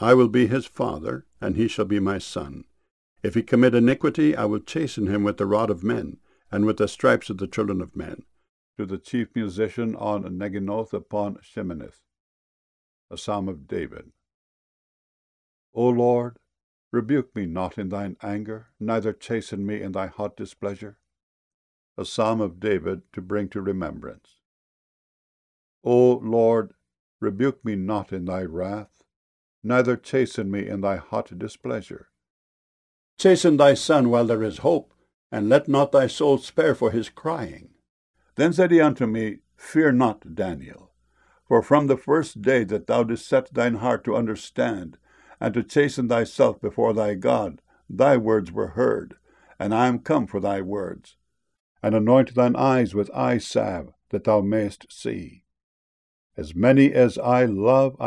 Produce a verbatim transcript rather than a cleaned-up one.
I will be his father, and he shall be my son. If he commit iniquity, I will chasten him with the rod of men, and with the stripes of the children of men. To the chief musician on Neginoth upon Sheminith. A Psalm of David. O Lord, rebuke me not in thine anger, neither chasten me in thy hot displeasure. A Psalm of David to bring to remembrance. O Lord, rebuke me not in thy wrath, neither chasten me in thy hot displeasure. Chasten thy son while there is hope, and let not thy soul spare for his crying. Then said he unto me, Fear not, Daniel, for from the first day that thou didst set thine heart to understand, and to chasten thyself before thy God, thy words were heard, and I am come for thy words. And anoint thine eyes with eye salve, that thou mayest see. As many as I love,